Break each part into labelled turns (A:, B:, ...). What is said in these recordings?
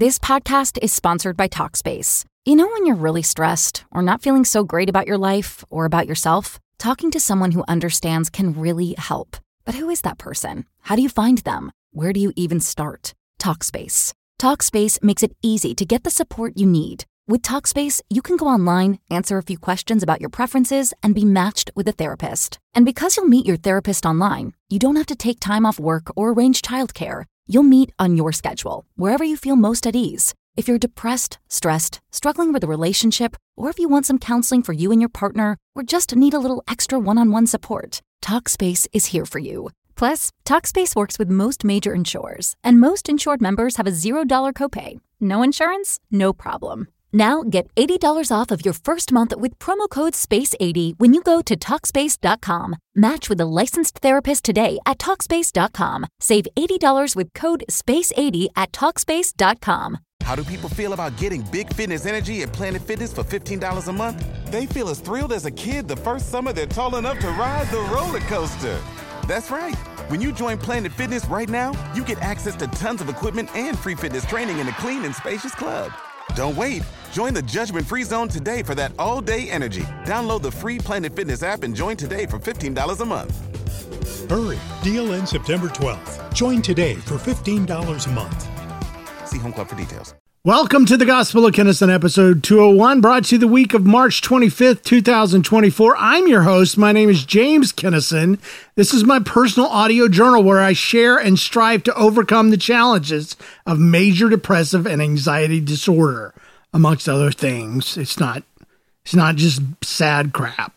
A: This podcast is sponsored by Talkspace. You know when you're really stressed or not feeling so great about your life or about yourself? Talking to someone who understands can really help. But who is that person? How do you find them? Where do you even start? Talkspace. Talkspace makes it easy to get the support you need. With Talkspace, you can go online, answer a few questions about your preferences, and be matched with a therapist. And because you'll meet your therapist online, you don't have to take time off work or arrange childcare. You'll meet on your schedule, wherever you feel most at ease. If you're depressed, stressed, struggling with a relationship, or if you want some counseling for you and your partner, or just need a little extra one-on-one support, Talkspace is here for you. Plus, Talkspace works with most major insurers, and most insured members have a $0 copay. No insurance? No problem. Now get $80 off of your first month with promo code SPACE80 when you go to Talkspace.com. Match with a licensed therapist today at Talkspace.com. Save $80 with code SPACE80 at Talkspace.com.
B: How do people feel about getting big fitness energy at Planet Fitness for $15 a month? They feel as thrilled as a kid the first summer they're tall enough to ride the roller coaster. That's right. When you join Planet Fitness right now, you get access to tons of equipment and free fitness training in a clean and spacious club. Don't wait. Join the judgment-free zone today for that all-day energy. Download the free Planet Fitness app and join today for $15 a month.
C: Hurry. Deal ends September 12th. Join today for $15 a month.
B: See Home Club for details.
D: Welcome to the Gospel of Kinnison, episode 201, brought to you the week of March 25th, 2024. I'm your host. My name is James Kinnison. This is my personal audio journal where I share and strive to overcome the challenges of major depressive and anxiety disorder, amongst other things. It's not just sad crap.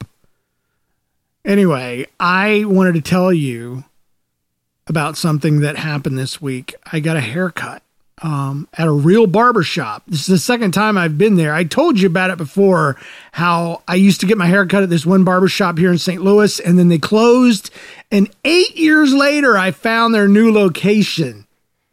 D: Anyway, I wanted to tell you about something that happened this week. I got a haircut. At a real barbershop. This is the second time I've been there. I told you about it before, how I used to get my hair cut at this one barbershop here in St. Louis, and then they closed. And 8 years later, I found their new location.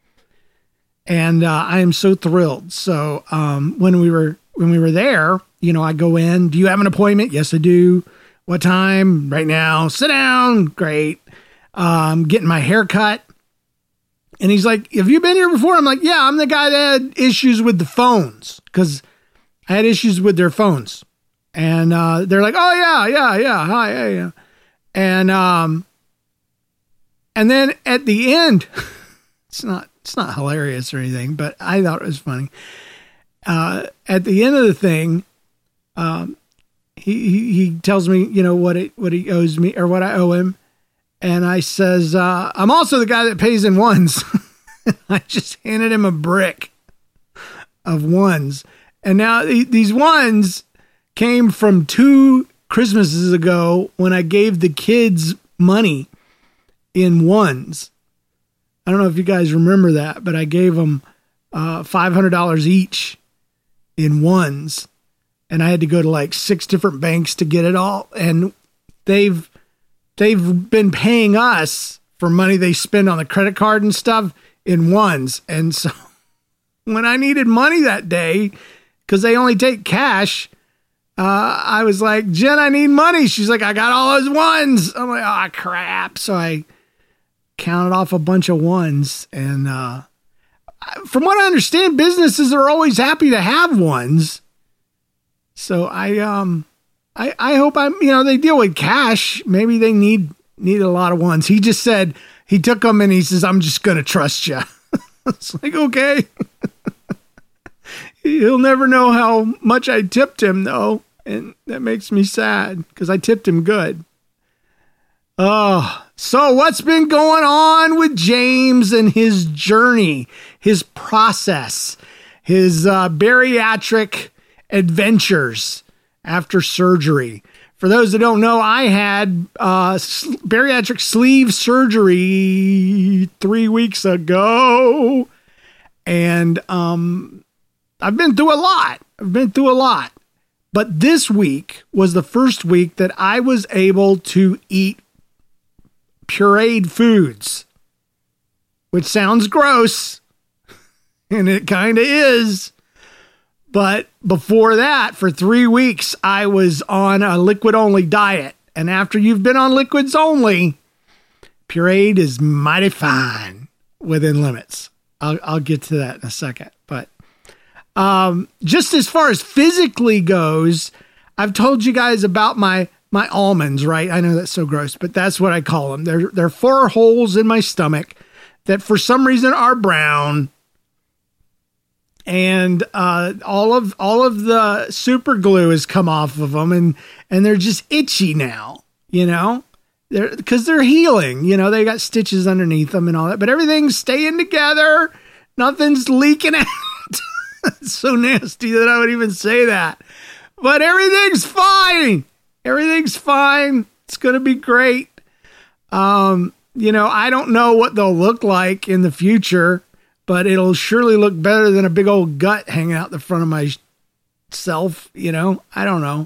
D: And I am so thrilled. So when we were there, you know, I go in. Do you have an appointment? Yes, I do. What time? Right now. Sit down. Great. Getting my hair cut. And he's like, have you been here before? I'm like, yeah, I'm the guy that had issues with the phones, because I had issues with their phones. And they're like, oh, yeah, hi, yeah. And then at the end, it's not hilarious or anything, but I thought it was funny. At the end of the thing, he tells me, you know, what he owes me or what I owe him. And I says, I'm also the guy that pays in ones. I just handed him a brick of ones. And now these ones came from 2 Christmases ago when I gave the kids money in ones. I don't know if you guys remember that, but I gave them $500 each in ones. And I had to go to like 6 different banks to get it all. And they've been paying us for money they spend on the credit card and stuff in ones. And so when I needed money that day, because they only take cash, I was like, Jen, I need money. She's like, I got all those ones. I'm like, oh, crap. So I counted off a bunch of ones. And from what I understand, businesses are always happy to have ones. So I hope they deal with cash. Maybe they need a lot of ones. He just said, he took them and he says, I'm just going to trust you. It's like, okay. He'll never know how much I tipped him though. And that makes me sad because I tipped him good. So what's been going on with James and his journey, his process, his bariatric adventures after surgery? For those that don't know, I had bariatric sleeve surgery 3 weeks ago. And I've been through a lot. But this week was the first week that I was able to eat pureed foods, which sounds gross, and it kind of is. But before that, for 3 weeks, I was on a liquid-only diet. And after you've been on liquids only, pureed is mighty fine within limits. I'll get to that in a second. But Just as far as physically goes, I've told you guys about my almonds, right? I know that's so gross, but that's what I call them. They're 4 holes in my stomach that for some reason are brown. And all of the super glue has come off of them, and they're just itchy now, because they're healing, they got stitches underneath them and all that, but everything's staying together. Nothing's leaking out. It's so nasty that I would even say that, but everything's fine. Everything's fine. It's going to be great. I don't know what they'll look like in the future, but it'll surely look better than a big old gut hanging out the front of myself. I don't know.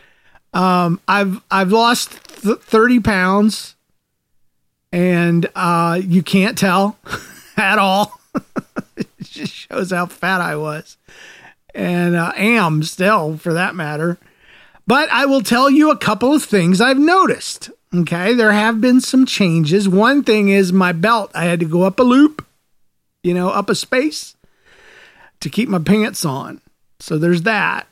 D: I've lost 30 pounds, and you can't tell at all. It just shows how fat I was, and am still, for that matter. But I will tell you a couple of things I've noticed. Okay, there have been some changes. One thing is my belt. I had to go up a loop, up a space to keep my pants on. So there's that.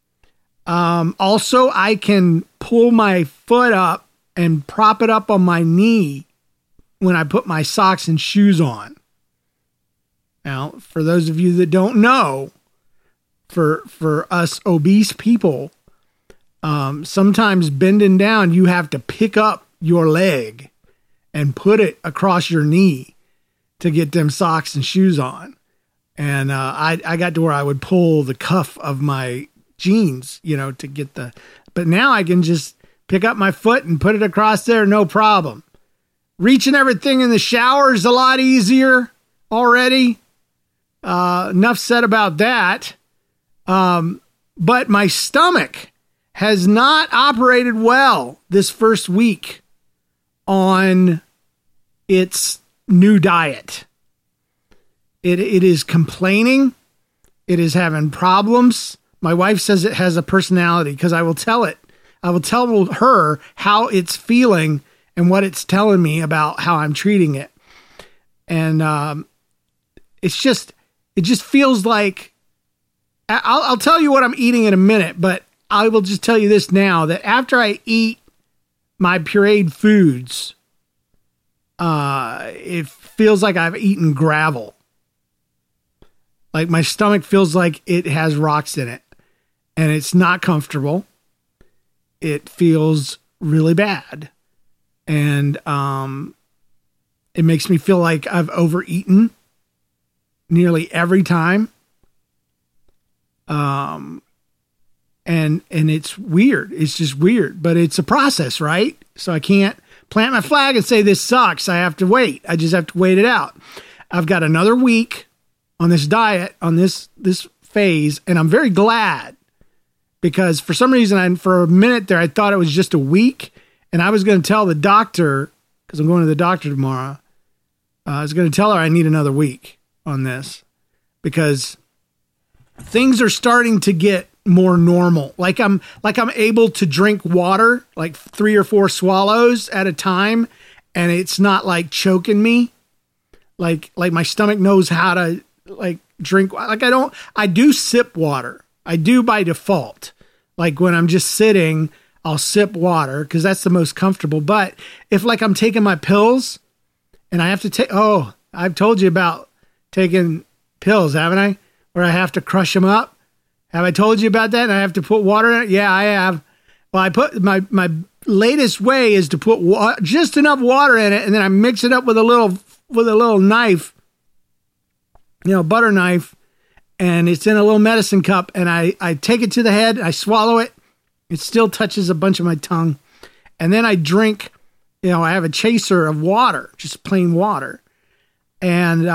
D: Also, I can pull my foot up and prop it up on my knee when I put my socks and shoes on. Now, for those of you that don't know, for us obese people, sometimes bending down, you have to pick up your leg and put it across your knee to get them socks and shoes on. And I got to where I would pull the cuff of my jeans, to get but now I can just pick up my foot and put it across there, no problem. Reaching everything in the shower is a lot easier already. Enough said about that. But my stomach has not operated well this first week on its new diet. It is complaining. It is having problems. My wife says it has a personality because I will tell it. I will tell her how it's feeling and what it's telling me about how I'm treating it. And it just feels like, I'll tell you what I'm eating in a minute, but I will just tell you this now, that after I eat my pureed foods, it feels like I've eaten gravel. Like my stomach feels like it has rocks in it, and it's not comfortable. It feels really bad. And it makes me feel like I've overeaten nearly every time. And it's weird. It's just weird, but it's a process, right? So I can't plant my flag and say this sucks. I have to wait. I just have to wait it out. I've got another week on this diet, on this phase, and I'm very glad, because for some reason, for a minute there, I thought it was just a week, and I was going to tell the doctor, because I'm going to the doctor tomorrow, I was going to tell her I need another week on this, because things are starting to get more normal. Like I'm able to drink water, like 3 or 4 swallows at a time, and it's not like choking me. Like my stomach knows how to drink. Like I do sip water. I do by default. Like when I'm just sitting, I'll sip water because that's the most comfortable. But if I'm taking my pills and I have to take, I've told you about taking pills, haven't I? Where I have to crush them up. Have I told you about that? And I have to put water in it? Yeah, I have. Well, I put my latest way is to put just enough water in it, and then I mix it up with a little knife, butter knife, and it's in a little medicine cup, and I take it to the head, I swallow it. It still touches a bunch of my tongue. And then I drink, I have a chaser of water, just plain water. And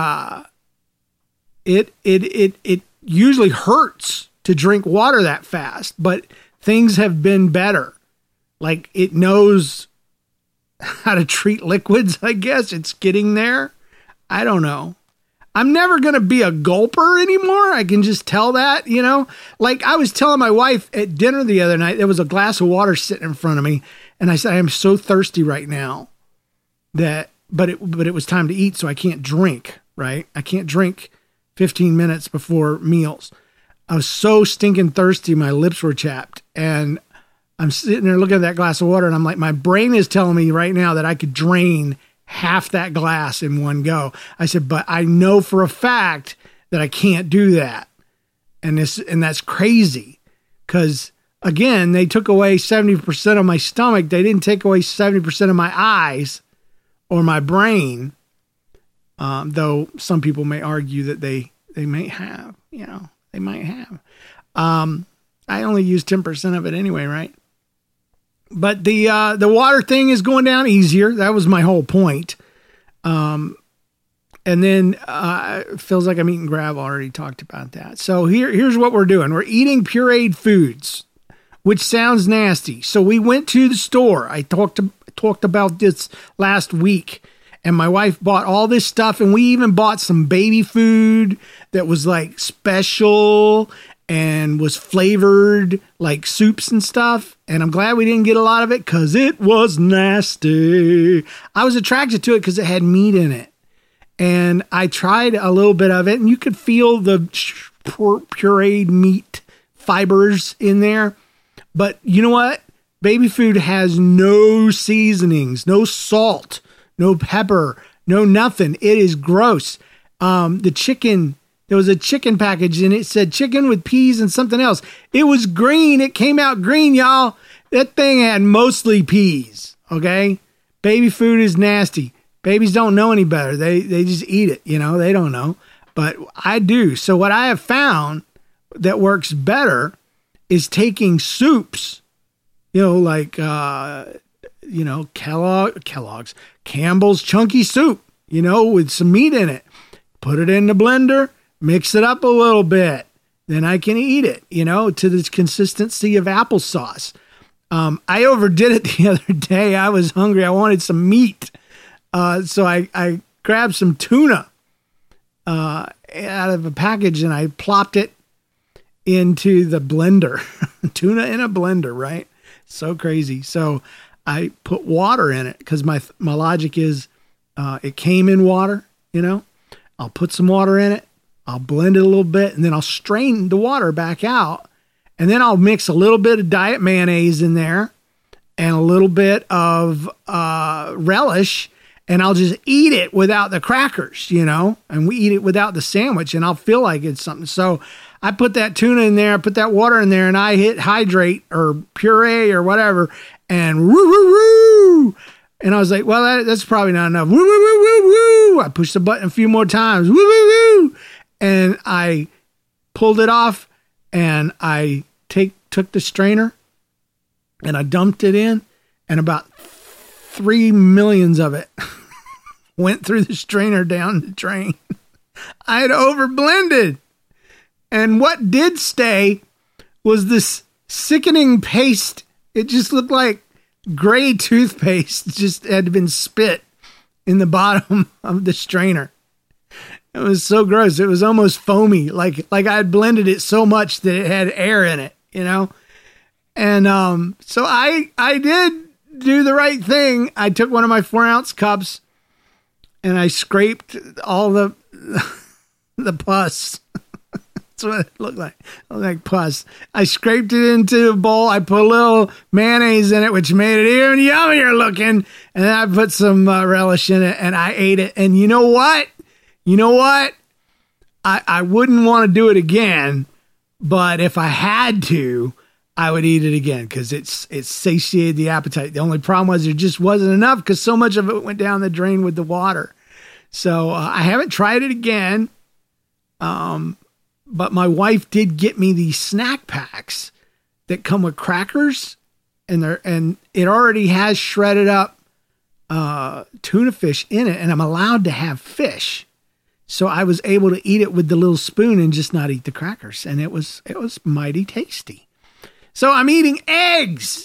D: it usually hurts to drink water that fast, but things have been better. Like it knows how to treat liquids, I guess. It's getting there. I don't know. I'm never going to be a gulper anymore. I can just tell that, Like I was telling my wife at dinner the other night, there was a glass of water sitting in front of me, and I said, I am so thirsty right now but it was time to eat, so I can't drink, right? I can't drink 15 minutes before meals. I was so stinking thirsty. My lips were chapped, and I'm sitting there looking at that glass of water, and I'm like, my brain is telling me right now that I could drain half that glass in one go. I said, but I know for a fact that I can't do that. And that's crazy, because again, they took away 70% of my stomach. They didn't take away 70% of my eyes or my brain. Though some people may argue that they may have, they might have. I only use 10% of it anyway, right? But the water thing is going down easier. That was my whole point. And then it feels like I'm eating gravel. I already talked about that. So here's what we're doing. We're eating pureed foods, which sounds nasty. So we went to the store. I talked about this last week. And my wife bought all this stuff, and we even bought some baby food that was like special and was flavored like soups and stuff. And I'm glad we didn't get a lot of it because it was nasty. I was attracted to it because it had meat in it. And I tried a little bit of it, and you could feel the pureed meat fibers in there. But you know what? Baby food has no seasonings, no salt, no pepper, no nothing. It is gross. The chicken, there was a chicken package and it said chicken with peas and something else. It was green. It came out green, y'all. That thing had mostly peas. Okay. Baby food is nasty. Babies don't know any better. They just eat it. They don't know, but I do. So what I have found that works better is taking soups, like, Kellogg's, Campbell's chunky soup, with some meat in it. Put it in the blender, mix it up a little bit. Then I can eat it, to the consistency of applesauce. I overdid it the other day. I was hungry. I wanted some meat. So I grabbed some tuna out of a package and I plopped it into the blender. Tuna in a blender, right? So crazy. So I put water in it because my logic is it came in water, I'll put some water in it. I'll blend it a little bit and then I'll strain the water back out. And then I'll mix a little bit of diet mayonnaise in there and a little bit of relish. And I'll just eat it without the crackers, and we eat it without the sandwich and I'll feel like it's something. So I put that tuna in there, I put that water in there, and I hit hydrate or puree or whatever, and woo, woo, woo. And I was like, well, that's probably not enough. Woo, woo, woo, woo, woo. I pushed the button a few more times. Woo, woo, woo. And I pulled it off, and I took the strainer, and I dumped it in, and about 3 millions of it went through the strainer down the drain. I had over-blended. And what did stay was this sickening paste. It just looked like gray toothpaste. It just had been spit in the bottom of the strainer. It was so gross. It was almost foamy, like I had blended it so much that it had air in it, And so I did do the right thing. I took one of my 4-ounce cups and I scraped all the pus. That's what it looked like. It looked like pus. I scraped it into a bowl. I put a little mayonnaise in it, which made it even yummier looking. And then I put some relish in it and I ate it. And you know what? I wouldn't want to do it again, but if I had to, I would eat it again because it satiated the appetite. The only problem was there just wasn't enough because so much of it went down the drain with the water. So I haven't tried it again. But my wife did get me these snack packs that come with crackers and it already has shredded up tuna fish in it, and I'm allowed to have fish. So I was able to eat it with the little spoon and just not eat the crackers. And it was mighty tasty. So I'm eating eggs.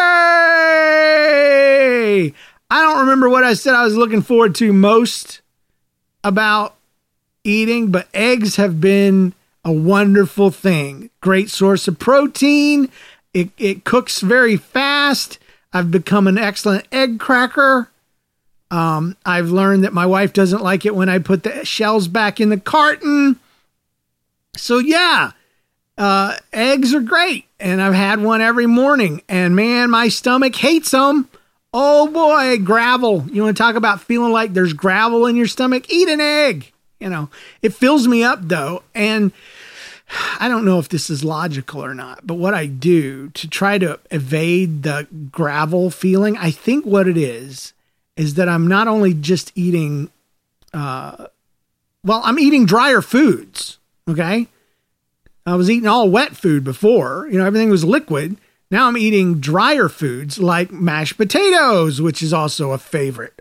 D: Hey! I don't remember what I said I was looking forward to most about eating, but eggs have been a wonderful thing. Great source of protein. It cooks very fast. I've become an excellent egg cracker. I've learned that my wife doesn't like it when I put the shells back in the carton. So yeah, eggs are great. And I've had one every morning. And man, my stomach hates them. Oh boy, gravel. You want to talk about feeling like there's gravel in your stomach? Eat an egg. You know, it fills me up though. And I don't know if this is logical or not, but what I do to try to evade the gravel feeling, I think what it is that I'm not only just eating, I'm eating drier foods. Okay. I was eating all wet food before, everything was liquid. Now I'm eating drier foods like mashed potatoes, which is also a favorite.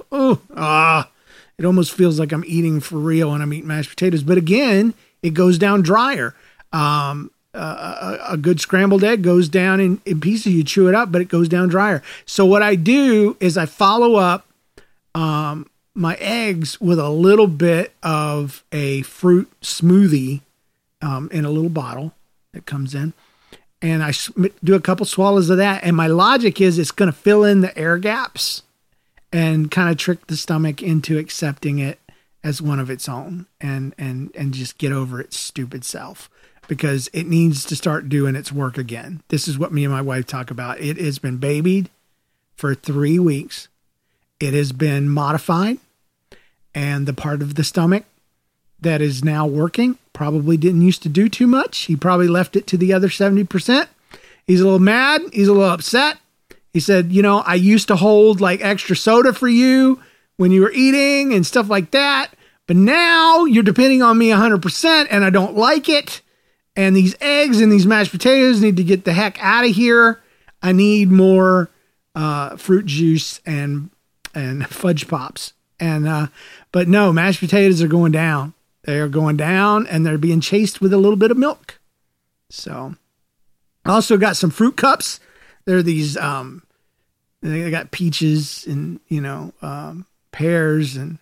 D: It almost feels like I'm eating for real when I'm eating mashed potatoes. But again, it goes down drier. A good scrambled egg goes down in pieces. You chew it up, but it goes down drier. So what I do is I follow up my eggs with a little bit of a fruit smoothie in a little bottle that comes in. And I do a couple swallows of that. And my logic is it's going to fill in the air gaps and kind of trick the stomach into accepting it as one of its own and just get over its stupid self, because it needs to start doing its work again. This is what me and my wife talk about. It has been babied for 3 weeks. It has been modified, and the part of the stomach that is now working probably didn't used to do too much. He probably left it to the other 70%. He's a little mad. He's a little upset. He said, I used to hold like extra soda for you when you were eating and stuff like that. But now you're depending on me 100% and I don't like it. And these eggs and these mashed potatoes need to get the heck out of here. I need more fruit juice and fudge pops. But no, mashed potatoes are going down. They are going down and they're being chased with a little bit of milk. So I also got some fruit cups. They're these, they got peaches and, pears and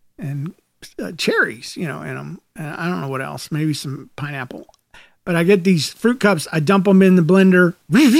D: cherries, in them. And I don't know what else, maybe some pineapple. But I get these fruit cups. I dump them in the blender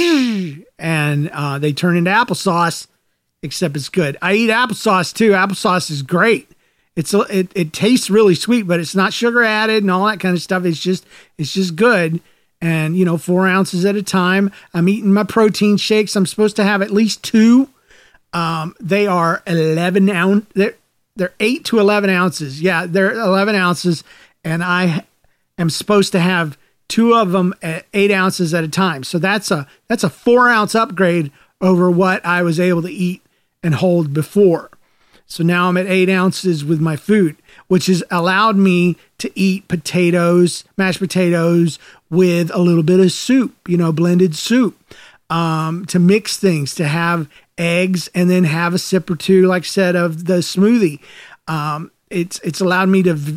D: and they turn into applesauce, except it's good. I eat applesauce too. Applesauce is great. It tastes really sweet, but it's not sugar added and all that kind of stuff. It's just good. And, 4 ounces at a time. I'm eating my protein shakes. I'm supposed to have at least 2. They are 11 ounce. They're 8 to 11 ounces. Yeah, they're 11 ounces. And I am supposed to have 2 of them at 8 ounces at a time. So that's a 4 ounce upgrade over what I was able to eat and hold before. So now I'm at 8 ounces with my food, which has allowed me to eat potatoes, mashed potatoes with a little bit of soup, blended soup, to mix things, to have eggs and then have a sip or 2, like I said, of the smoothie. It's allowed me to,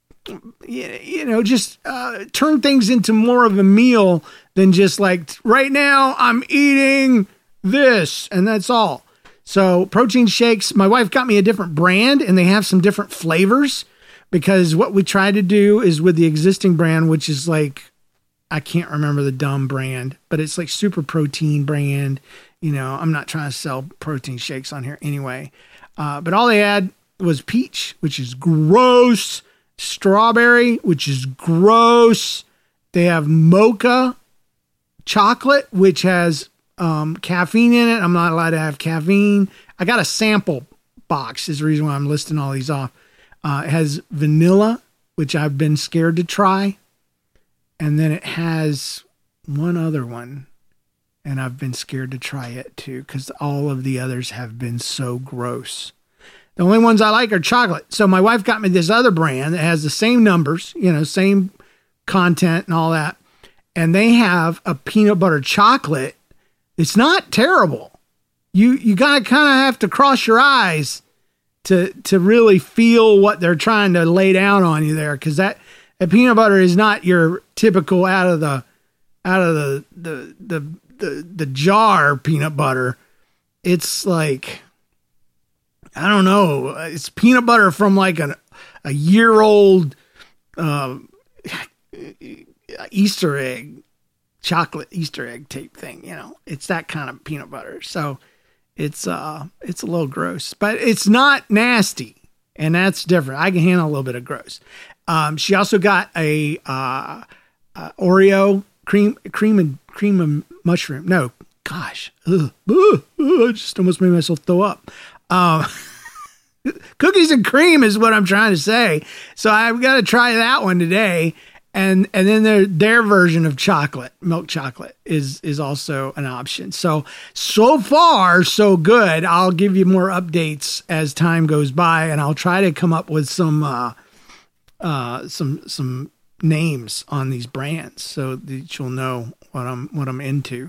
D: just turn things into more of a meal than just like, right now I'm eating this and that's all. So protein shakes, my wife got me a different brand and they have some different flavors, because what we try to do is with the existing brand, which is like, I can't remember the dumb brand, but it's like super protein brand. I'm not trying to sell protein shakes on here anyway. But all they had was peach, which is gross. Strawberry, which is gross. They have mocha chocolate, which has caffeine in it. I'm not allowed to have caffeine. I got a sample box is the reason why I'm listing all these off. It has vanilla, which I've been scared to try. And then it has one other one, and I've been scared to try it too, because all of the others have been so gross. The only ones I like are chocolate. So my wife got me this other brand that has the same numbers, same content and all that. And they have a peanut butter chocolate. It's not terrible. You gotta kind of have to cross your eyes to really feel what they're trying to lay down on you there, because that peanut butter is not your typical out of the jar peanut butter. It's like, I don't know. It's peanut butter from like a year-old Easter egg, chocolate Easter egg tape thing. It's that kind of peanut butter. So it's a little gross, but it's not nasty, and that's different. I can handle a little bit of gross. She also got a Oreo cream and mushroom. No, gosh, I just almost made myself throw up. Cookies and cream is what I'm trying to say. So I've got to try that one today. And then their version of chocolate, milk chocolate, is also an option. So far, so good. I'll give you more updates as time goes by, and I'll try to come up with some names on these brands so that you'll know what I'm into.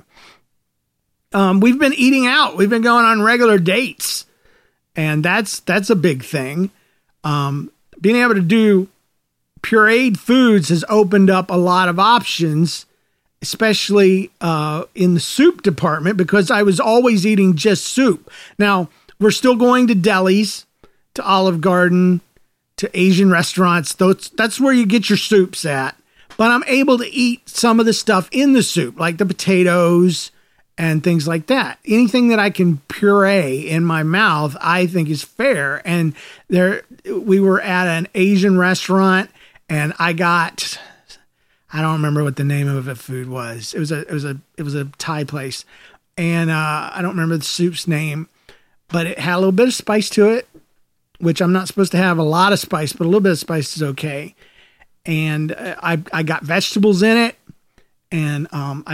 D: We've been eating out. We've been going on regular dates, and that's a big thing. Being able to do pureed foods has opened up a lot of options, especially in the soup department, because I was always eating just soup. Now, we're still going to delis, to Olive Garden, to Asian restaurants. That's where you get your soups at. But I'm able to eat some of the stuff in the soup, like the potatoes and things like that. Anything that I can puree in my mouth, I think is fair. And we were at an Asian restaurant, and I don't remember what the name of the food was. It was a Thai place, and I don't remember the soup's name, but it had a little bit of spice to it, which I'm not supposed to have a lot of spice, but a little bit of spice is okay. And I got vegetables in it, and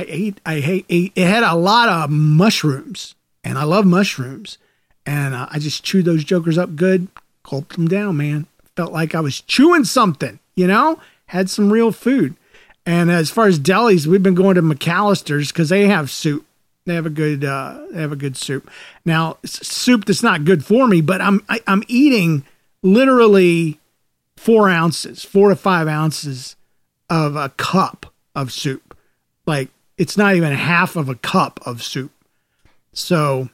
D: it had a lot of mushrooms, and I love mushrooms, and I just chewed those jokers up good, gulped them down, man. Felt like I was chewing something. Had some real food. And as far as delis, we've been going to McAllister's because they have soup. They have a good soup. Now, soup that's not good for me, but I'm eating literally 4 to 5 ounces of a cup of soup. Like, it's not even half of a cup of soup. So,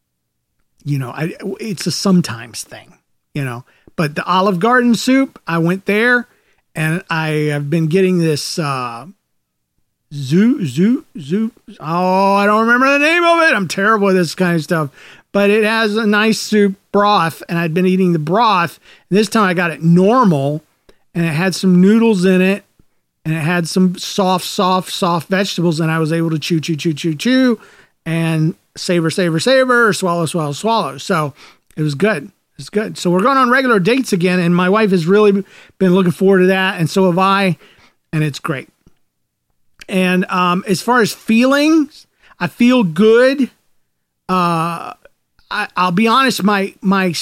D: it's a sometimes thing, But the Olive Garden soup, I went there, and I have been getting this I don't remember the name of it. I'm terrible with this kind of stuff. But it has a nice soup broth, and I'd been eating the broth. This time I got it normal, and it had some noodles in it, and it had some soft vegetables, and I was able to chew, and savor, swallow. So it was good. It's good. So we're going on regular dates again, and my wife has really been looking forward to that, and so have I, and it's great. And as far as feelings, I feel good. I'll be honest, my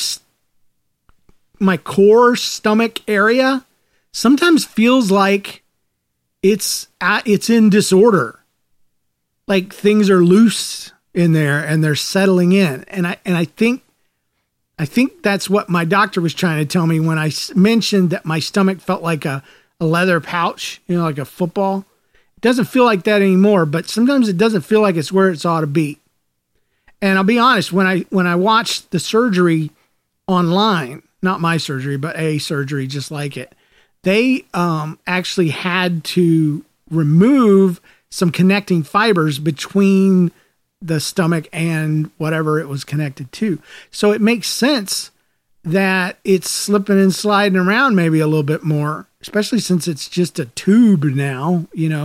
D: core stomach area sometimes feels like it's in disorder, like things are loose in there and they're settling in, and I think that's what my doctor was trying to tell me when I mentioned that my stomach felt like a leather pouch, like a football. It doesn't feel like that anymore, but sometimes it doesn't feel like it's where it's ought to be. And I'll be honest, when I watched the surgery online, not my surgery, but a surgery just like it, they actually had to remove some connecting fibers between the stomach and whatever it was connected to. So it makes sense that it's slipping and sliding around maybe a little bit more, especially since it's just a tube now,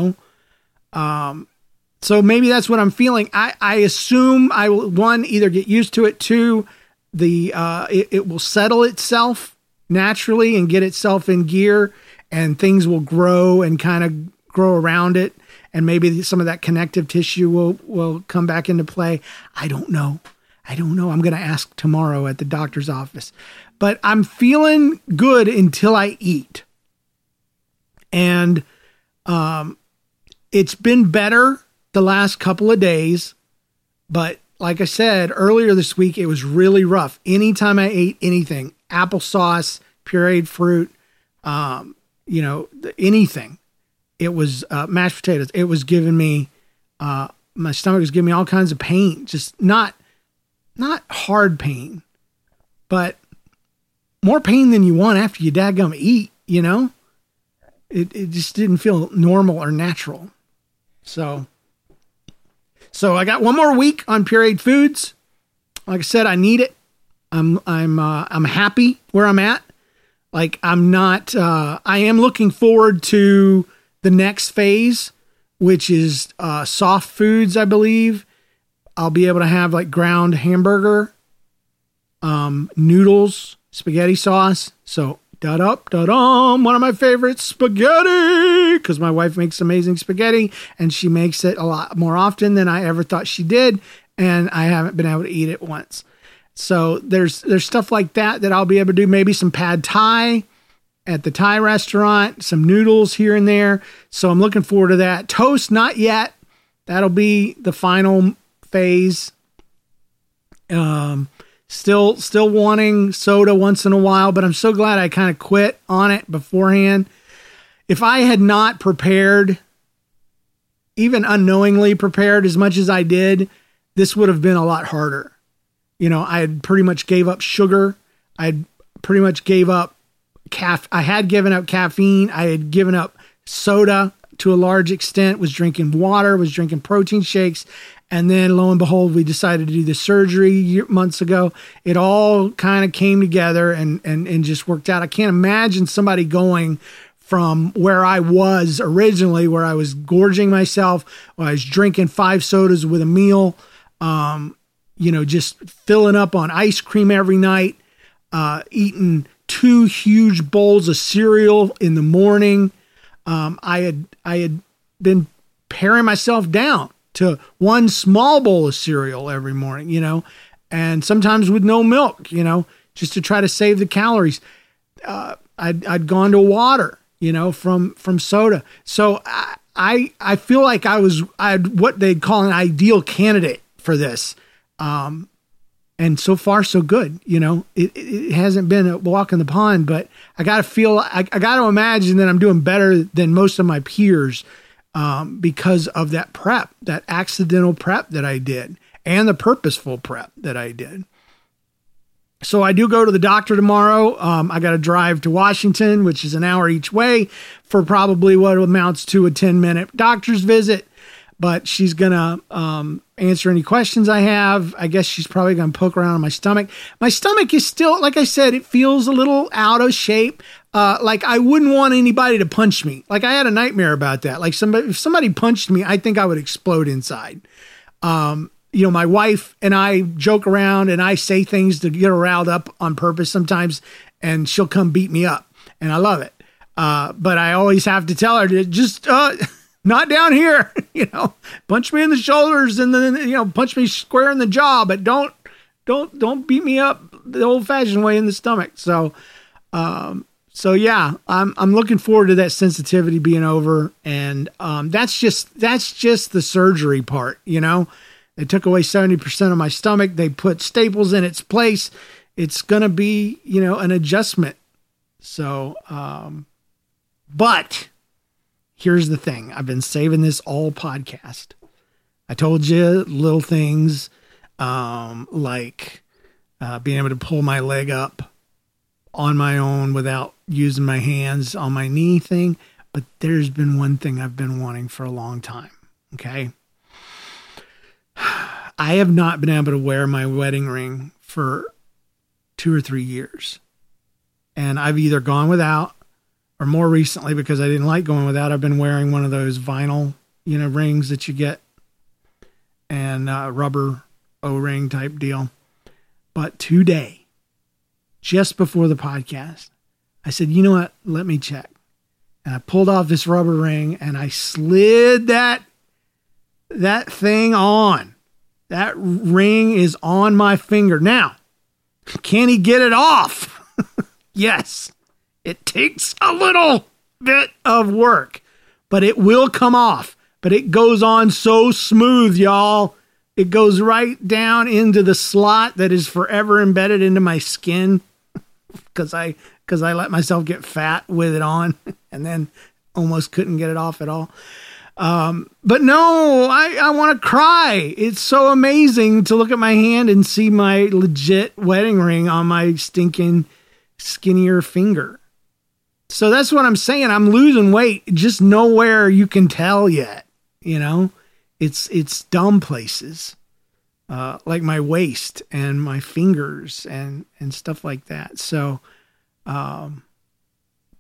D: So maybe that's what I'm feeling. I assume I will, 1, either get used to it, 2, it will settle itself naturally and get itself in gear, and things will grow and kind of grow around it. And maybe some of that connective tissue will come back into play. I don't know. I'm going to ask tomorrow at the doctor's office. But I'm feeling good until I eat. And it's been better the last couple of days. But like I said, earlier this week, it was really rough. Anytime I ate anything, applesauce, pureed fruit, anything. It was mashed potatoes. It was giving me, my stomach was giving me all kinds of pain. Just not hard pain, but more pain than you want after you dadgum eat, It just didn't feel normal or natural. So I got 1 more week on pureed foods. Like I said, I need it. I'm happy where I'm at. Like I am looking forward to the next phase, which is soft foods, I believe, I'll be able to have like ground hamburger, noodles, spaghetti sauce. So, one of my favorites, spaghetti, because my wife makes amazing spaghetti and she makes it a lot more often than I ever thought she did. And I haven't been able to eat it once. So there's stuff like that I'll be able to do. Maybe some pad thai at the Thai restaurant, some noodles here and there. So I'm looking forward to that. Toast, not yet. That'll be the final phase. Still wanting soda once in a while, but I'm so glad I kind of quit on it beforehand. If I had not prepared, even unknowingly prepared as much as I did, this would have been a lot harder. You know, I had pretty much gave up sugar. I had pretty much gave up I had given up caffeine. I had given up soda to a large extent, was drinking water, was drinking protein shakes. And then lo and behold, we decided to do the surgery months ago. It all kind of came together and just worked out. I can't imagine somebody going from where I was originally, where I was gorging myself, where I was drinking 5 sodas with a meal, just filling up on ice cream every night, eating 2 huge bowls of cereal in the morning. I had been paring myself down to 1 small bowl of cereal every morning, and sometimes with no milk, just to try to save the calories. I'd gone to water, from soda. So I feel like I had what they'd call an ideal candidate for this. And so far so good, it hasn't been a walk in the pond, but I got to imagine that I'm doing better than most of my peers, because of that prep, that accidental prep that I did and the purposeful prep that I did. So I do go to the doctor tomorrow. I got to drive to Washington, which is an hour each way, for probably what amounts to a 10-minute doctor's visit. But she's going to answer any questions I have. I guess she's probably going to poke around on my stomach. My stomach is still, like I said, it feels a little out of shape. Like I wouldn't want anybody to punch me. Like I had a nightmare about that. Like if somebody punched me, I think I would explode inside. My wife and I joke around and I say things to get her riled up on purpose sometimes, and she'll come beat me up, and I love it. But I always have to tell her to just, not down here, punch me in the shoulders and then, punch me square in the jaw, but don't beat me up the old fashioned way in the stomach. So yeah, I'm looking forward to that sensitivity being over. And, that's just the surgery part, They took away 70% of my stomach. They put staples in its place. It's going to be, an adjustment. So, but here's the thing. I've been saving this all podcast. I told you little things, like, being able to pull my leg up on my own without using my hands on my knee thing. But there's been one thing I've been wanting for a long time. Okay. I have not been able to wear my wedding ring for 2 or 3 years. And I've either gone without, or more recently, because I didn't like going without, I've been wearing one of those vinyl, rings that you get, and rubber O-ring type deal. But today, just before the podcast, I said, you know what? Let me check. And I pulled off this rubber ring and I slid that thing on. That ring is on my finger. Now, can he get it off? Yes. It takes a little bit of work, but it will come off. But it goes on so smooth, y'all. It goes right down into the slot that is forever embedded into my skin, because I let myself get fat with it on and then almost couldn't get it off at all. But no, I want to cry. It's so amazing to look at my hand and see my legit wedding ring on my stinking skinnier finger. So that's what I'm saying. I'm losing weight, just nowhere you can tell yet. It's dumb places, like my waist and my fingers and stuff like that. So,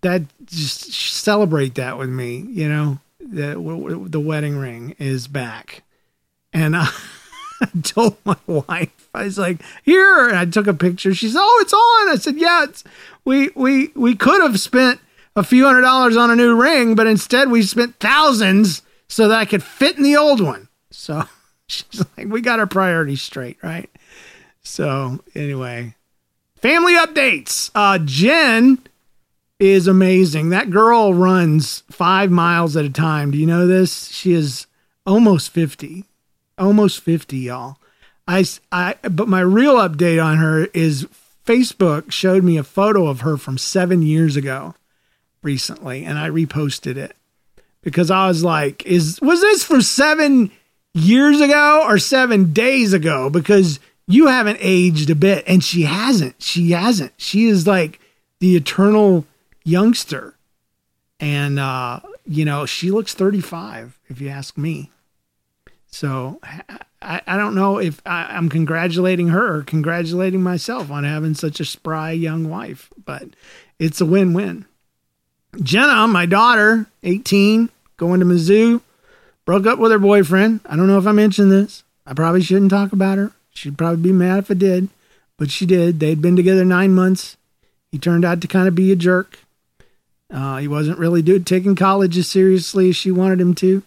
D: that just celebrate that with me. You know, the wedding ring is back. And I told my wife, I was like, here, and I took a picture. She said, oh, it's on. I said, yeah, we could have spent a few $100s on a new ring, but instead we spent thousands so that I could fit in the old one. So she's like, we got our priorities straight, right? So anyway, family updates. Jen is amazing. That girl runs 5 miles at a time. Do you know this? She is almost 50. Almost 50, y'all. But my real update on her is Facebook showed me a photo of her from 7 years ago recently, and I reposted it because I was like, was this from 7 years ago or 7 days ago? Because you haven't aged a bit, and she hasn't. She is like the eternal youngster. And, she looks 35, if you ask me. So I don't know if I'm congratulating her or congratulating myself on having such a spry young wife, but it's a win-win. Jenna, my daughter, 18, going to Mizzou, broke up with her boyfriend. I don't know if I mentioned this. I probably shouldn't talk about her. She'd probably be mad if I did, but she did. They'd been together 9 months. He turned out to kind of be a jerk. He wasn't really taking college as seriously as she wanted him to.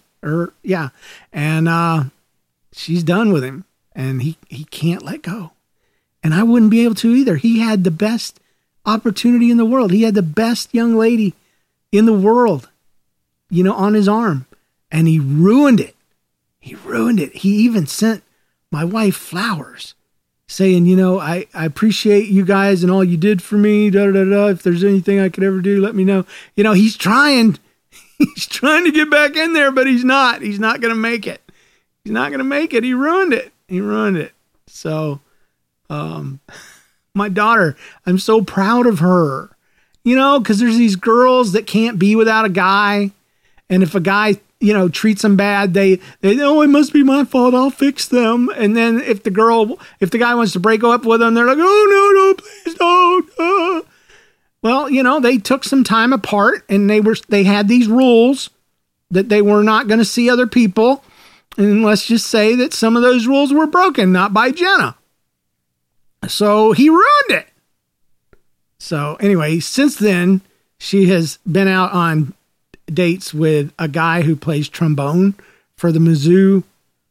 D: And she's done with him, and he can't let go. And I wouldn't be able to either. He had the best opportunity in the world. He had the best young lady in the world, on his arm, and he ruined it. He even sent my wife flowers saying, I appreciate you guys and all you did for me. If there's anything I could ever do, let me know. He's trying to get back in there, but he's not going to make it. He's not going to make it. He ruined it. So, my daughter, I'm so proud of her, because there's these girls that can't be without a guy. And if a guy, treats them bad, they it must be my fault. I'll fix them. And then if the guy wants to break up with them, they're like, oh, no, please don't. Well, they took some time apart, and they had these rules that they were not going to see other people. And let's just say that some of those rules were broken, not by Jenna. So he ruined it. So anyway, since then, she has been out on dates with a guy who plays trombone for the Mizzou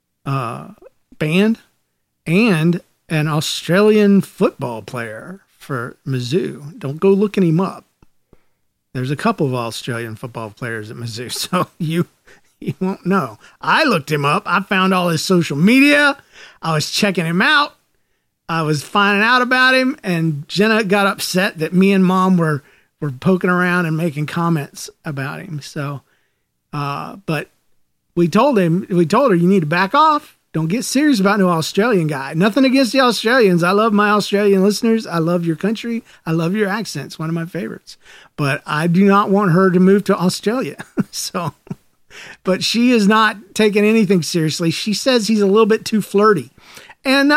D: band and an Australian football player for Mizzou. Don't go looking him up. There's a couple of Australian football players at Mizzou, so you won't know. I looked him up. I found all his social media. I was checking him out. I was finding out about him, and Jenna got upset that me and Mom were poking around and making comments about him. So, but we told her, you need to back off. Don't get serious about no Australian guy. Nothing against the Australians. I love my Australian listeners. I love your country. I love your accents. One of my favorites. But I do not want her to move to Australia. So, but she is not taking anything seriously. She says he's a little bit too flirty. And,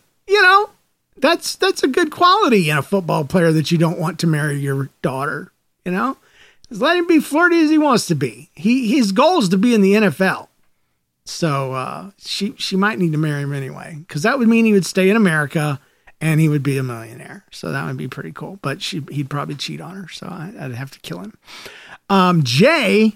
D: that's a good quality in a football player that you don't want to marry your daughter, Just let him be flirty as he wants to be. His goal is to be in the NFL. So she might need to marry him anyway, because that would mean he would stay in America and he would be a millionaire. So that would be pretty cool. But he'd probably cheat on her, so I'd have to kill him. Jay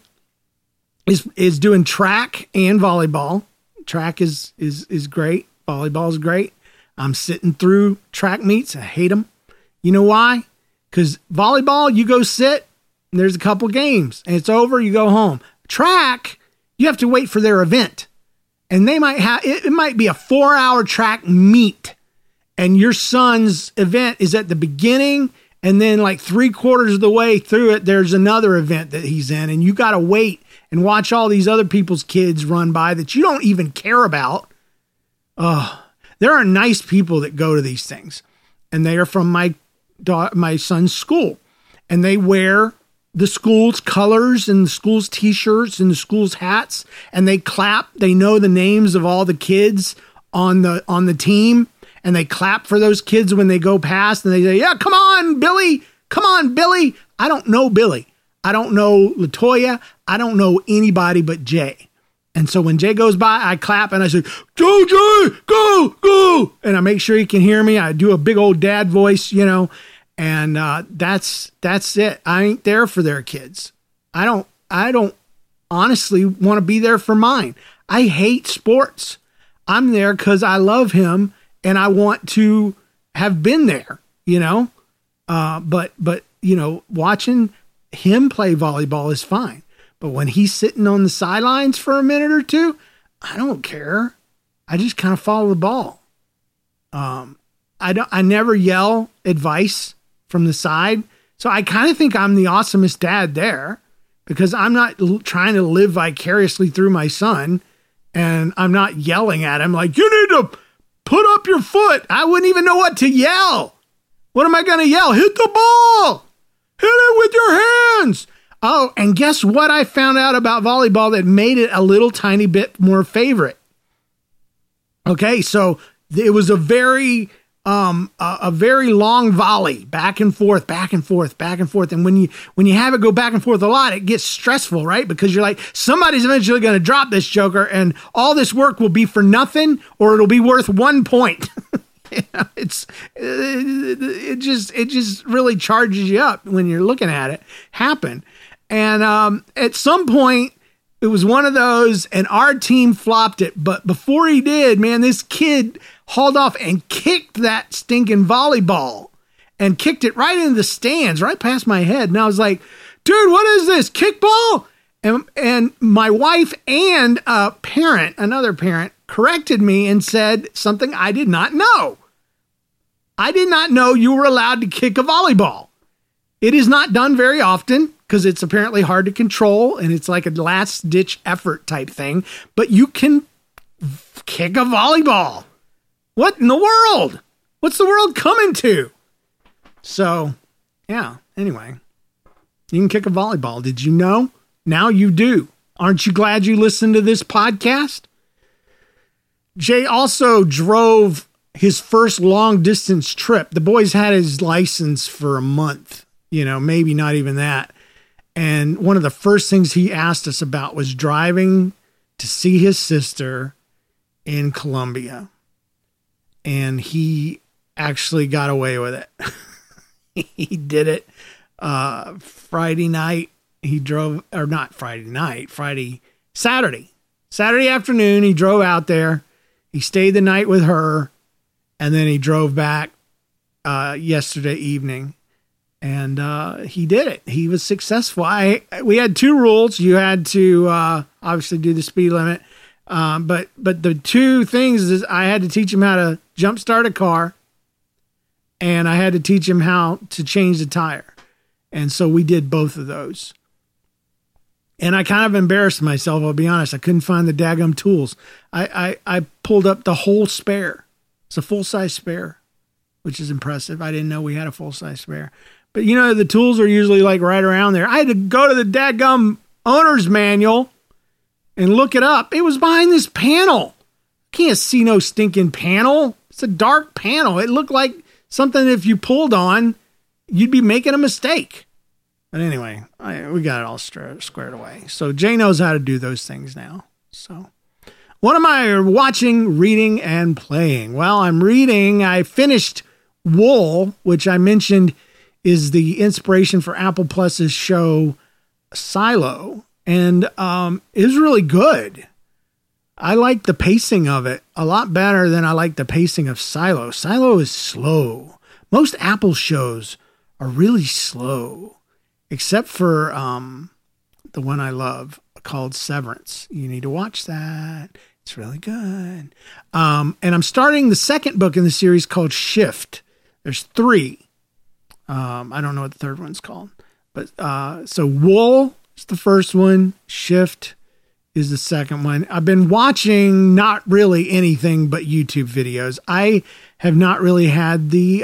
D: is doing track and volleyball. Track is great. Volleyball is great. I'm sitting through track meets. I hate them. You know why? Because volleyball, you go sit, and there's a couple games, and it's over, you go home. Track, you have to wait for their event. And they might have, it might be a 4-hour track meet, and your son's event is at the beginning, and then like 3/4 of the way through it, there's another event that he's in, and you got to wait and watch all these other people's kids run by that you don't even care about. There are nice people that go to these things, and they are from my son's school, and they wear the school's colors and the school's t-shirts and the school's hats, and they clap. They know the names of all the kids on the team, and they clap for those kids when they go past, and they say, yeah, come on, Billy, come on, Billy. I don't know Billy. I don't know LaToya. I don't know anybody but Jay. And so when Jay goes by, I clap and I say, go, Jay, go, go. And I make sure he can hear me. I do a big old dad voice, you know, and that's it. I ain't there for their kids. I don't honestly want to be there for mine. I hate sports. I'm there because I love him and I want to have been there, you know. But you know, watching him play volleyball is fine. But when he's sitting on the sidelines for a minute or two, I don't care. I just kind of follow the ball. I never yell advice from the side. So I kind of think I'm the awesomest dad there because I'm not trying to live vicariously through my son and I'm not yelling at him like, you need to put up your foot. I wouldn't even know what to yell. What am I going to yell? Hit the ball. Hit it with your hands. Oh, and guess what I found out about volleyball that made it a little tiny bit more favorite? Okay, so it was a very long volley, back and forth, back and forth, back and forth. And when you have it go back and forth a lot, it gets stressful, right? Because you're like, somebody's eventually going to drop this joker, and all this work will be for nothing, or it'll be worth 1 point. It just really charges you up when you're looking at it happen. And at some point, it was one of those, and our team flopped it. But before he did, man, this kid hauled off and kicked that stinking volleyball and kicked it right into the stands, right past my head. And I was like, dude, what is this, kickball? And my wife and another parent, corrected me and said something I did not know. I did not know you were allowed to kick a volleyball. It is not done very often because it's apparently hard to control and it's like a last ditch effort type thing, but you can kick a volleyball. What in the world? What's the world coming to? So, yeah, anyway, you can kick a volleyball. Did you know? Now you do. Aren't you glad you listened to this podcast? Jay also drove his first long distance trip. The boy's had his license for a month, you know, maybe not even that. And one of the first things he asked us about was driving to see his sister in Colombia. And he actually got away with it. He did it Friday night. He drove, or not Friday night, Saturday afternoon. He drove out there. He stayed the night with her. And then he drove back yesterday evening. And he did it. He was successful. We had two rules. You had to obviously do the speed limit. But the two things is I had to teach him how to jump start a car. And I had to teach him how to change the tire. And so we did both of those. And I kind of embarrassed myself, I'll be honest. I couldn't find the daggum tools. I pulled up the whole spare. It's a full-size spare, which is impressive. I didn't know we had a full-size spare. But, you know, the tools are usually like right around there. I had to go to the daggum owner's manual and look it up. It was behind this panel. Can't see no stinking panel. It's a dark panel. It looked like something if you pulled on, you'd be making a mistake. But anyway, we got it all squared away. So Jay knows how to do those things now. So what am I watching, reading, and playing? Well, I finished Wool, which I mentioned is the inspiration for Apple Plus's show Silo. And it was really good. I like the pacing of it a lot better than I like the pacing of Silo. Silo is slow. Most Apple shows are really slow, except for the one I love called Severance. You need to watch that. It's really good. And I'm starting the second book in the series called Shift. There's 3. I don't know what the third one's called. But so Wool is the first one. Shift is the second one. I've been watching not really anything but YouTube videos. I have not really had the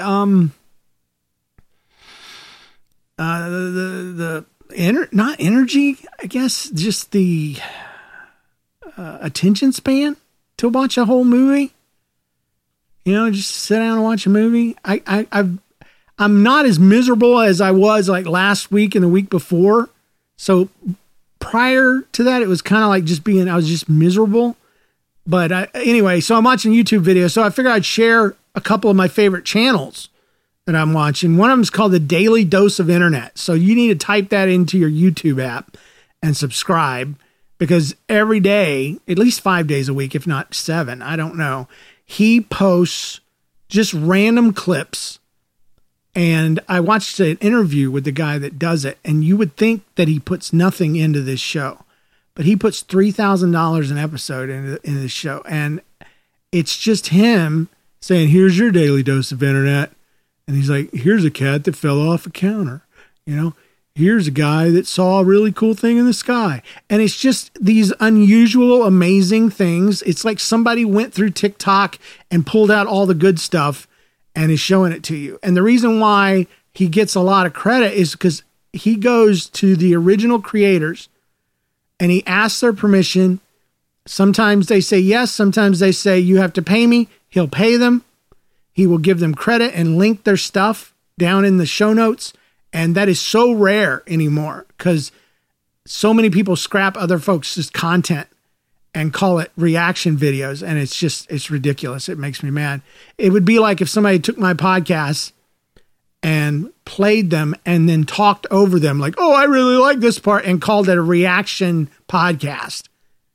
D: not energy, I guess, just the attention span to watch a whole movie. You know, just sit down and watch a movie. I'm I'm not as miserable as I was like last week and the week before. So prior to that, it was kind of like I was just miserable. But anyway, so I'm watching YouTube videos. So I figured I'd share a couple of my favorite channels that I'm watching. One of them is called The Daily Dose of Internet. So you need to type that into your YouTube app and subscribe, because every day, at least 5 days a week, if not 7, I don't know, he posts just random clips. And I watched an interview with the guy that does it, and you would think that he puts nothing into this show, but he puts $3,000 an episode into this show. And it's just him saying, here's your daily dose of internet. And he's like, here's a cat that fell off a counter. You know, here's a guy that saw a really cool thing in the sky. And it's just these unusual, amazing things. It's like somebody went through TikTok and pulled out all the good stuff and is showing it to you. And the reason why he gets a lot of credit is because he goes to the original creators and he asks their permission. Sometimes they say yes. Sometimes they say, you have to pay me. He'll pay them. He will give them credit and link their stuff down in the show notes. And that is so rare anymore because so many people scrap other folks' content and call it reaction videos. And it's ridiculous. It makes me mad. It would be like if somebody took my podcast and played them and then talked over them like, oh, I really like this part, and called it a reaction podcast.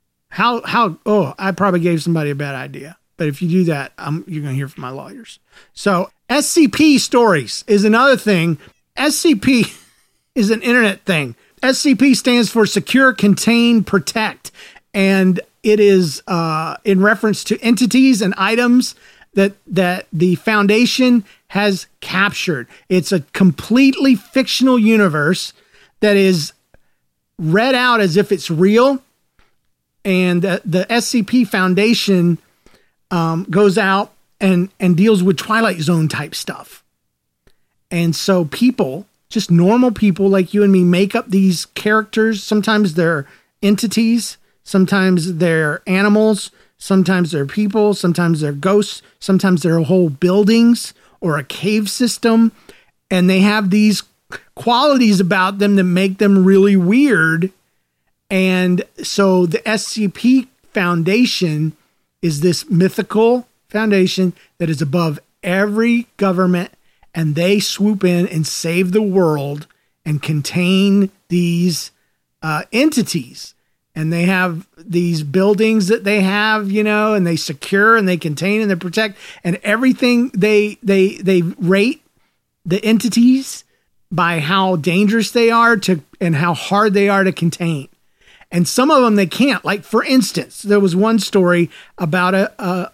D: I probably gave somebody a bad idea. But if you do that, you're going to hear from my lawyers. So SCP stories is another thing. SCP is an internet thing. SCP stands for Secure, Contain, Protect. And it is in reference to entities and items that the Foundation has captured. It's a completely fictional universe that is read out as if it's real. And the SCP Foundation goes out and deals with Twilight Zone type stuff. And so people, just normal people like you and me, make up these characters. Sometimes they're entities, sometimes they're animals, sometimes they're people, sometimes they're ghosts, sometimes they're whole buildings or a cave system. And they have these qualities about them that make them really weird. And so the SCP Foundation is this mythical foundation that is above every government, and they swoop in and save the world and contain these entities. And they have these buildings that they have, and they secure and they contain and they protect, and everything they rate the entities by how dangerous they are and how hard they are to contain. And some of them they can't. Like, for instance, there was one story about a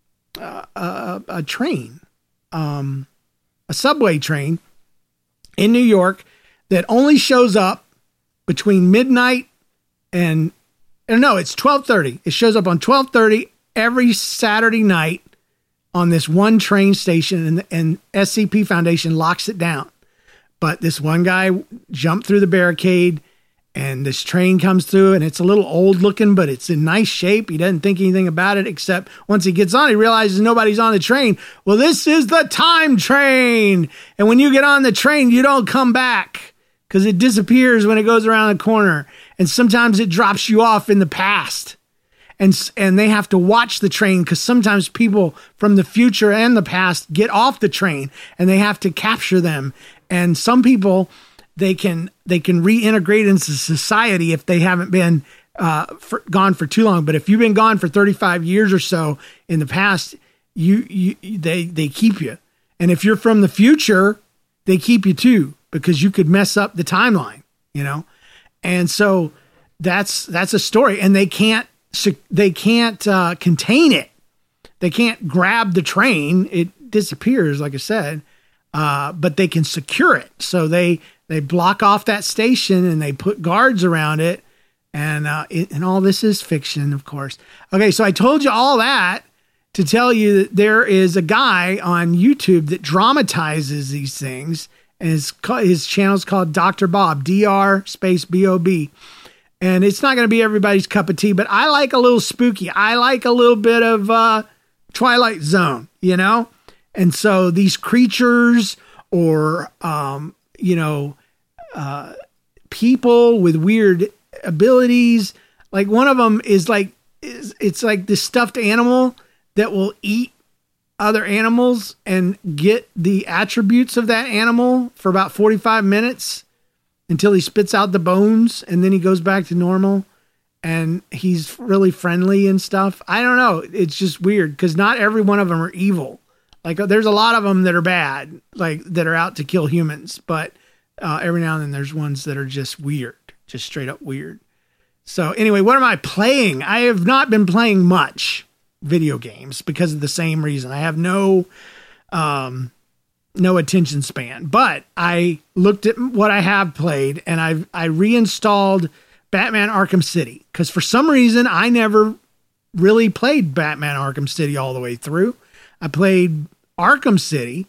D: train, a subway train in New York that only shows up between midnight and it's 12:30. It shows up on 12:30 every Saturday night on this one train station, and SCP Foundation locks it down. But this one guy jumped through the barricade, and this train comes through, and it's a little old looking, but it's in nice shape. He doesn't think anything about it, except once he gets on, he realizes nobody's on the train. Well, this is the time train. And when you get on the train, you don't come back because it disappears when it goes around the corner. And sometimes it drops you off in the past. And they have to watch the train because sometimes people from the future and the past get off the train and they have to capture them. And some people, they can reintegrate into society if they haven't been gone for too long. But if you've been gone for 35 years or so in the past, they keep you. And if you're from the future, they keep you too, because you could mess up the timeline, And so that's a story, and they can't contain it. They can't grab the train; it disappears, like I said. But they can secure it. So they block off that station and they put guards around it. And all this is fiction, of course. Okay, so I told you all that to tell you that there is a guy on YouTube that dramatizes these things. And his channel is called Dr. Bob, DR_BOB. And it's not going to be everybody's cup of tea, but I like a little spooky. I like a little bit of Twilight Zone, And so these creatures or, people with weird abilities. Like one of them is it's like this stuffed animal that will eat other animals and get the attributes of that animal for about 45 minutes until he spits out the bones, and then he goes back to normal and he's really friendly and stuff. I don't know. It's just weird because not every one of them are evil. Like there's a lot of them that are bad, like that are out to kill humans, but every now and then there's ones that are just weird, just straight up weird. So anyway, what am I playing? I have not been playing much video games because of the same reason. I have no attention span, but I looked at what I have played and I reinstalled Batman Arkham City because for some reason I never really played Batman Arkham City all the way through. I played Arkham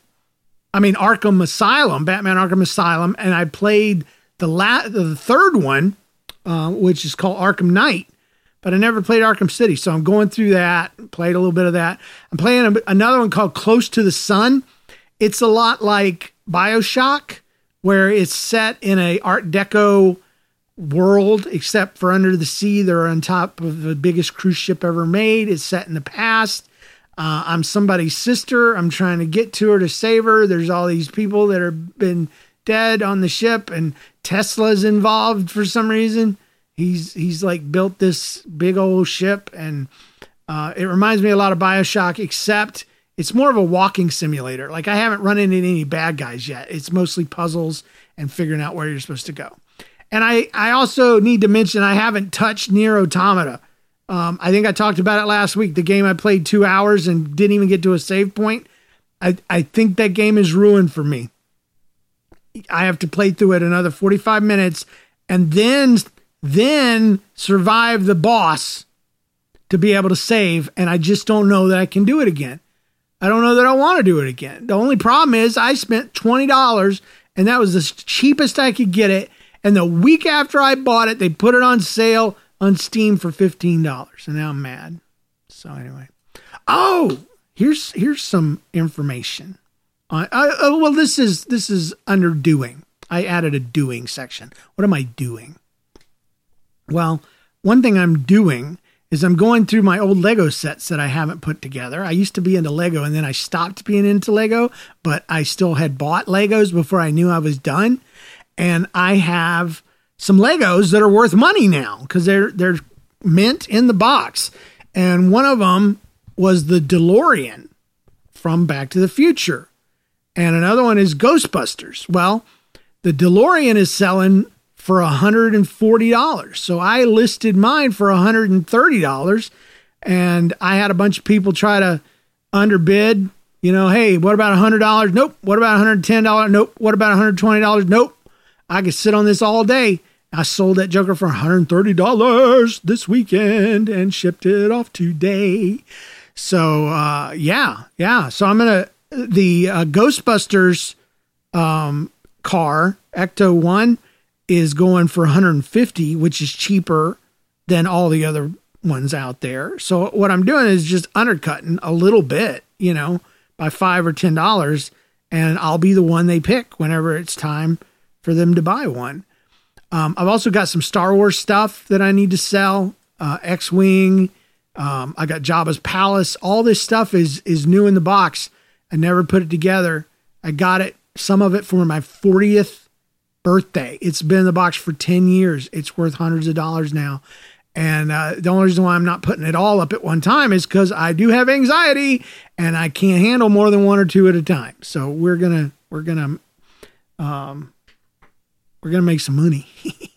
D: Asylum, Batman Arkham Asylum, and I played the third one, which is called Arkham Knight, but I never played Arkham City. So I'm going through that, played a little bit of that. I'm playing another one called Close to the Sun. It's a lot like BioShock, where it's set in a Art Deco world, except for under the sea. They're on top of the biggest cruise ship ever made. It's set in the past. I'm somebody's sister. I'm trying to get to her to save her. There's all these people that have been dead on the ship, and Tesla's involved for some reason. He's like built this big old ship, and it reminds me a lot of BioShock, except it's more of a walking simulator. Like I haven't run into any bad guys yet. It's mostly puzzles and figuring out where you're supposed to go. And I also need to mention I haven't touched Nier Automata. I think I talked about it last week. The game I played 2 hours and didn't even get to a save point. I think that game is ruined for me. I have to play through it another 45 minutes and then survive the boss to be able to save. And I just don't know that I can do it again. I don't know that I want to do it again. The only problem is I spent $20 and that was the cheapest I could get it. And the week after I bought it, they put it on sale on Steam for $15. And now I'm mad. So anyway. Oh, here's some information. Well, this is under doing. I added a doing section. What am I doing? Well, one thing I'm doing is I'm going through my old Lego sets that I haven't put together. I used to be into Lego and then I stopped being into Lego, but I still had bought Legos before I knew I was done. And I have some Legos that are worth money now because they're mint in the box. And one of them was the DeLorean from Back to the Future. And another one is Ghostbusters. Well, the DeLorean is selling for $140. So I listed mine for $130. And I had a bunch of people try to underbid. You know, hey, what about $100? Nope. What about $110? Nope. What about $120? Nope. I could sit on this all day. I sold that joker for $130 this weekend and shipped it off today. So, yeah. So I'm going to, the Ghostbusters car, Ecto 1, is going for $150, which is cheaper than all the other ones out there. So what I'm doing is just undercutting a little bit, you know, by $5 or $10, and I'll be the one they pick whenever it's time for them to buy one. I've also got some Star Wars stuff that I need to sell. X-Wing. I got Jabba's Palace. All this stuff is new in the box. I never put it together. I got it, some of it for my 40th birthday. It's been in the box for 10 years. It's worth hundreds of dollars now. And the only reason why I'm not putting it all up at one time is because I do have anxiety and I can't handle more than one or two at a time. So we're gonna make some money,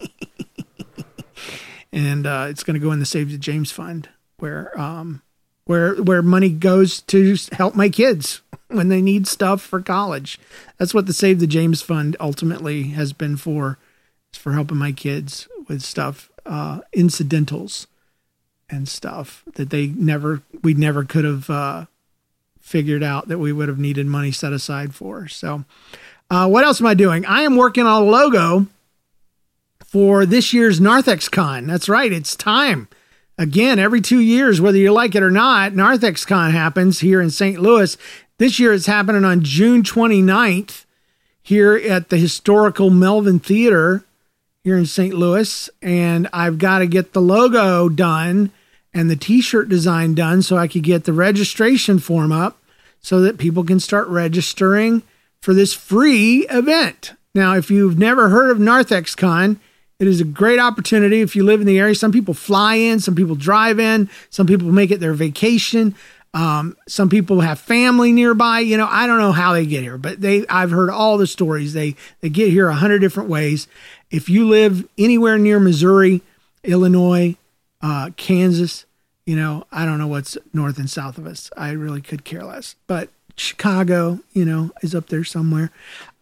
D: and it's gonna go in the Save the James Fund, where money goes to help my kids when they need stuff for college. That's what the Save the James Fund ultimately has been for. It's for helping my kids with stuff, incidentals and stuff that we never could have figured out that we would have needed money set aside for. So what else am I doing? I am working on a logo for this year's NarthexCon. That's right. It's time. Again, every 2 years, whether you like it or not, NarthexCon happens here in St. Louis. This year it's happening on June 29th. here at the historical Melvin Theater here in St. Louis, and I've got to get the logo done and the t-shirt design done so I could get the registration form up so that people can start registering for this free event. Now, if you've never heard of NarthexCon, it is a great opportunity if you live in the area. Some people fly in, some people drive in, some people make it their vacation. Some people have family nearby. You know, I don't know how they get here, but I've heard all the stories. They get here 100 different ways. If you live anywhere near Missouri, Illinois, Kansas, you know, I don't know what's north and south of us. I really could care less, but Chicago, you know, is up there somewhere.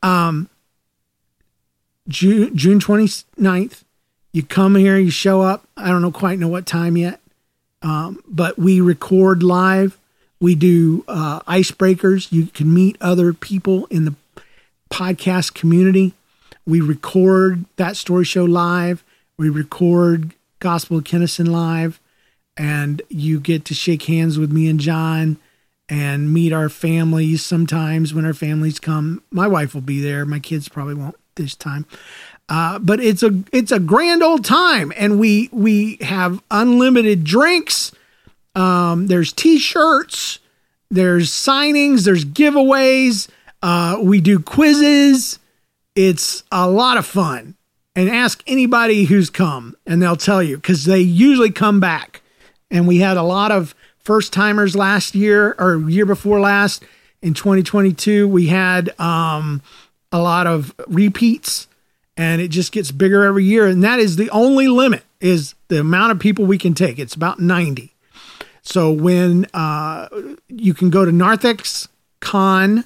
D: June 29th, you come here, you show up. I don't quite know what time yet. But we record live. We do icebreakers. You can meet other people in the podcast community. We record That Story Show live. We record Gospel of Kennison live. And you get to shake hands with me and John and meet our families sometimes when our families come. My wife will be there. My kids probably won't this time. But it's a grand old time, and we have unlimited drinks. There's t-shirts, there's signings, there's giveaways. We do quizzes. It's a lot of fun. And ask anybody who's come, and they'll tell you, because they usually come back. And we had a lot of first timers last year or year before last. In 2022, we had a lot of repeats. And it just gets bigger every year. And that is the only limit, is the amount of people we can take. It's about 90. So when you can go to narthexcon.com,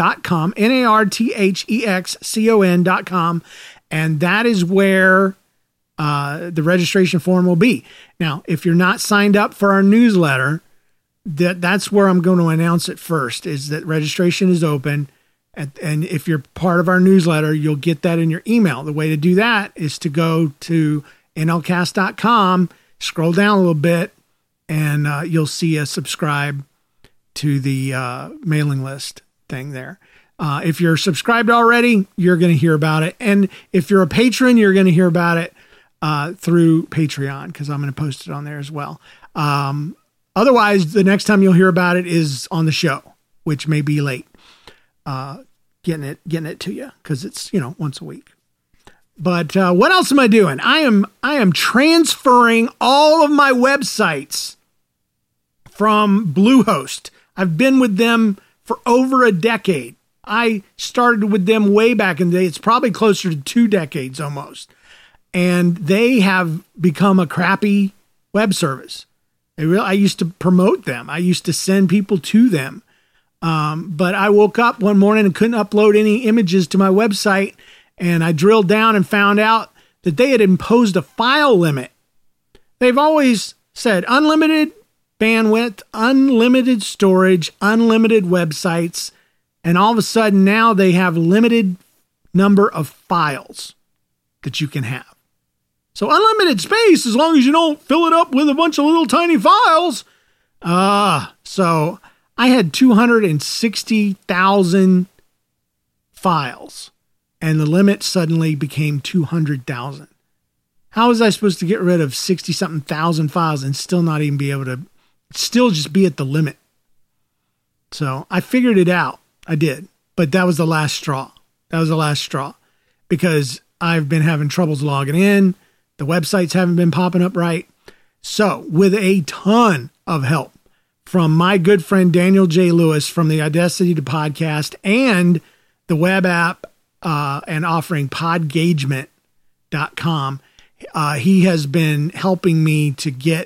D: NARTHEXCON.com, and that is where the registration form will be. Now, if you're not signed up for our newsletter, that's where I'm going to announce it first, is that registration is open. And if you're part of our newsletter, you'll get that in your email. The way to do that is to go to nlcast.com, scroll down a little bit, and you'll see a subscribe to the mailing list thing there. If you're subscribed already, you're going to hear about it. And if you're a patron, you're going to hear about it through Patreon, because I'm going to post it on there as well. Otherwise, the next time you'll hear about it is on the show, which may be late. Getting it to you, because it's, you know, once a week. But what else am I doing? I am transferring all of my websites from Bluehost. I've been with them for over a decade. I started with them way back in the day. It's probably closer to 2 decades almost. And they have become a crappy web service. I used to promote them. I used to send people to them. But I woke up one morning and couldn't upload any images to my website. And I drilled down and found out that they had imposed a file limit. They've always said unlimited bandwidth, unlimited storage, unlimited websites. And all of a sudden now they have limited number of files that you can have. So unlimited space, as long as you don't fill it up with a bunch of little tiny files. So I had 260,000 files, and the limit suddenly became 200,000. How was I supposed to get rid of 60-something thousand files and still not even be able to, still just be at the limit? So I figured it out. I did. But that was the last straw. Because I've been having troubles logging in. The websites haven't been popping up right. So with a ton of help from my good friend Daniel J. Lewis from the Audacity to Podcast and the web app and offering Podgagement.com, he has been helping me to get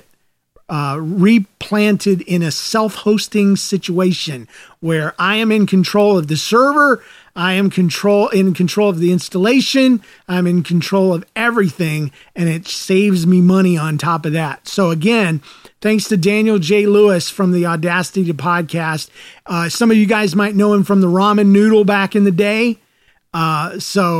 D: replanted in a self-hosting situation where I am in control of the server, I am in control of the installation, I'm in control of everything, and it saves me money on top of that. So again, thanks to Daniel J. Lewis from the Audacity to Podcast. Some of you guys might know him from the Ramen Noodle back in the day. A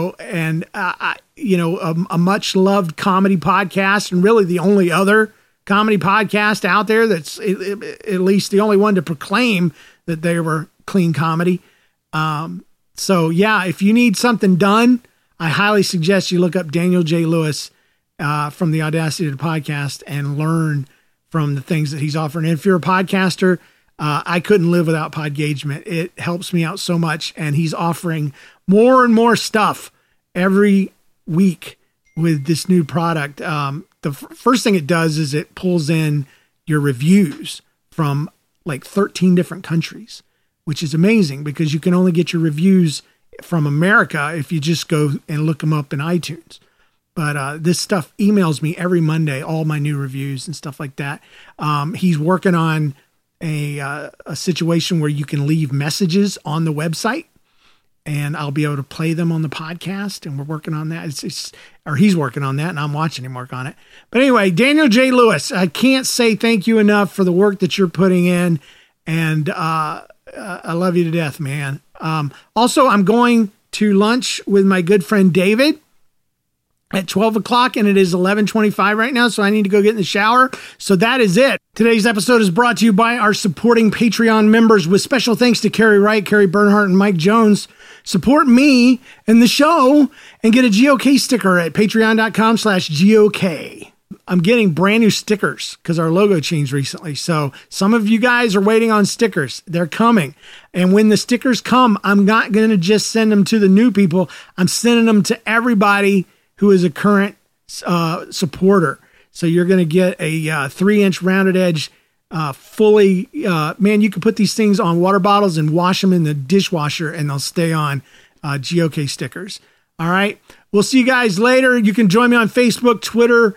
D: much loved comedy podcast, and really the only other comedy podcast out there that's at least the only one to proclaim that they were clean comedy. So yeah, if you need something done, I highly suggest you look up Daniel J. Lewis from the Audacity to Podcast and learn from the things that he's offering. And if you're a podcaster, I couldn't live without Podgagement. It helps me out so much. And he's offering more and more stuff every week with this new product. The first thing it does is it pulls in your reviews from like 13 different countries, which is amazing because you can only get your reviews from America if you just go and look them up in iTunes. But this stuff emails me every Monday, all my new reviews and stuff like that. He's working on a situation where you can leave messages on the website, and I'll be able to play them on the podcast. And we're working on that. He's working on that, and I'm watching him work on it. But anyway, Daniel J. Lewis, I can't say thank you enough for the work that you're putting in. And I love you to death, man. Also, I'm going to lunch with my good friend David at 12 o'clock, and it is 11:25 right now, so I need to go get in the shower. So that is it. Today's episode is brought to you by our supporting Patreon members, with special thanks to Carrie Wright, Carrie Bernhardt, and Mike Jones. Support me and the show and get a GOK sticker at patreon.com/GOK. I'm getting brand new stickers because our logo changed recently. So some of you guys are waiting on stickers. They're coming. And when the stickers come, I'm not going to just send them to the new people. I'm sending them to everybody who is a current supporter. So you're going to get a 3-inch rounded edge, fully, man, you can put these things on water bottles and wash them in the dishwasher and they'll stay on, GOK stickers. All right. We'll see you guys later. You can join me on Facebook, Twitter,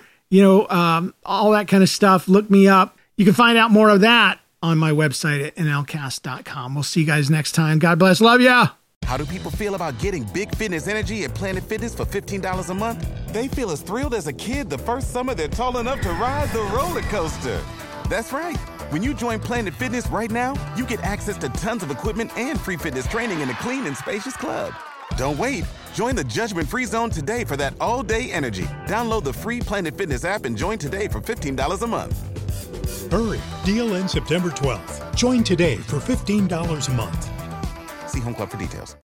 D: all that kind of stuff. Look me up. You can find out more of that on my website at nlcast.com. We'll see you guys next time. God bless. Love ya.
B: How do people feel about getting big fitness energy at Planet Fitness for $15 a month? They feel as thrilled as a kid the first summer they're tall enough to ride the roller coaster. That's right. When you join Planet Fitness right now, you get access to tons of equipment and free fitness training in a clean and spacious club. Don't wait. Join the judgment-free zone today for that all-day energy. Download the free Planet Fitness app and join today for $15 a month.
C: Hurry. Deal ends September 12th. Join today for $15 a month.
B: See Home Club for details.